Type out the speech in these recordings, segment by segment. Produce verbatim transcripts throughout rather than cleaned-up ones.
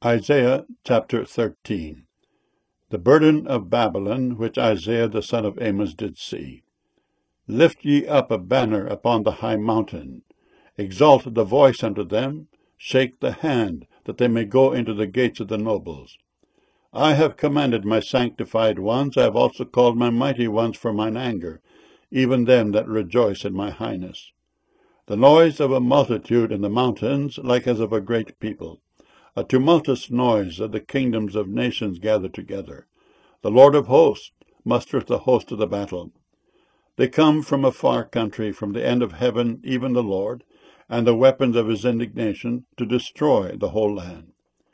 Isaiah chapter thirteen. The burden of Babylon, which Isaiah the son of Amos did see. Lift ye up a banner upon the high mountain. Exalt the voice unto them. Shake the hand, that they may go into the gates of the nobles. I have commanded my sanctified ones, I have also called my mighty ones for mine anger, even them that rejoice in my highness. The noise of a multitude in the mountains, like as of a great people. A tumultuous noise of the kingdoms of nations gathered together. The Lord of hosts mustereth the host of the battle. They come from a far country, from the end of heaven, even the Lord, and the weapons of his indignation, to destroy the whole land.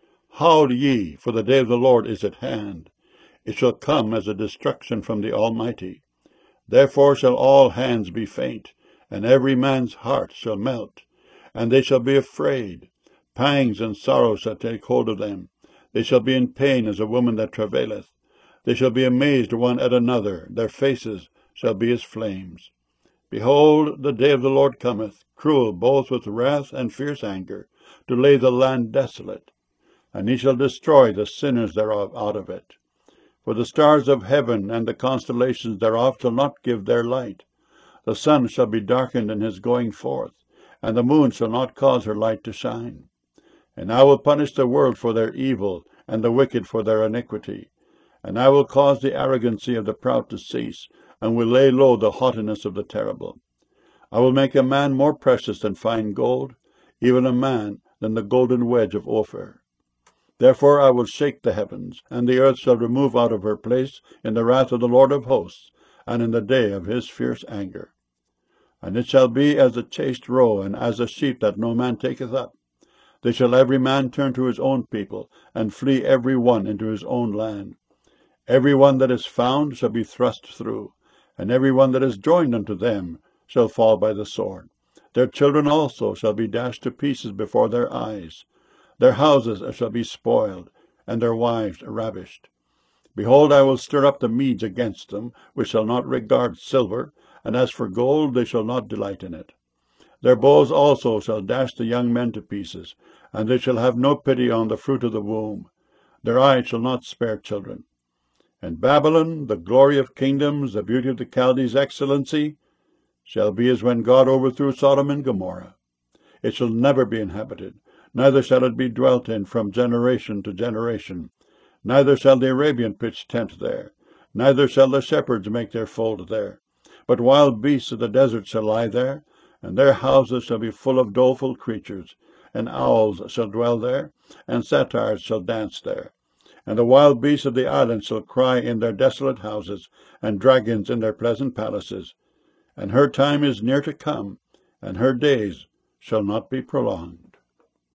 Howl ye, for the day of the Lord is at hand. It shall come as a destruction from the Almighty. Therefore shall all hands be faint, and every man's heart shall melt, and they shall be afraid. Pangs and sorrow shall take hold of them. They shall be in pain as a woman that travaileth. They shall be amazed one at another. Their faces shall be as flames. Behold, the day of the Lord cometh, cruel both with wrath and fierce anger, to lay the land desolate. And he shall destroy the sinners thereof out of it. For the stars of heaven and the constellations thereof shall not give their light. The sun shall be darkened in his going forth, and the moon shall not cause her light to shine. And I will punish the world for their evil, and the wicked for their iniquity. And I will cause the arrogancy of the proud to cease, and will lay low the haughtiness of the terrible. I will make a man more precious than fine gold, even a man than the golden wedge of Ophir. Therefore I will shake the heavens, and the earth shall remove out of her place in the wrath of the Lord of hosts, and in the day of his fierce anger. And it shall be as a chased roe, and as a sheep that no man taketh up. They shall every man turn to his own people, and flee every one into his own land. Every one that is found shall be thrust through, and every one that is joined unto them shall fall by the sword. Their children also shall be dashed to pieces before their eyes. Their houses shall be spoiled, and their wives ravished. Behold, I will stir up the Medes against them, which shall not regard silver, and as for gold, they shall not delight in it. Their bows also shall dash the young men to pieces, and they shall have no pity on the fruit of the womb. Their eyes shall not spare children. And Babylon, the glory of kingdoms, the beauty of the Chaldees' excellency, shall be as when God overthrew Sodom and Gomorrah. It shall never be inhabited, neither shall it be dwelt in from generation to generation. Neither shall the Arabian pitch tent there, neither shall the shepherds make their fold there. But wild beasts of the desert shall lie there, and their houses shall be full of doleful creatures, and owls shall dwell there, and satyrs shall dance there. And the wild beasts of the islands shall cry in their desolate houses, and dragons in their pleasant palaces. And her time is near to come, and her days shall not be prolonged.